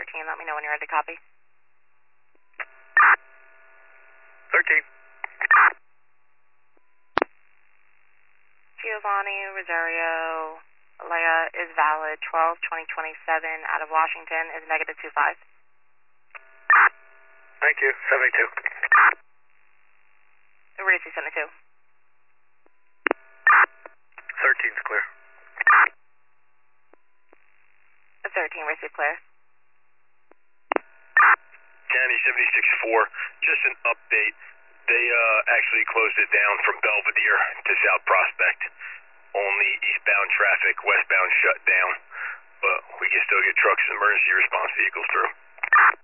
13. Let me know when you're ready to copy. 13. Giovanni Rosario Leia is valid 12/20/27 out of Washington is negative 25. Thank you. 72. Emergency 72. 13's clear. 13, receive clear. County 76-4, just an update. They actually closed it down from Belvedere to South Prospect. Only eastbound traffic, westbound shut down. But we can still get trucks and emergency response vehicles through.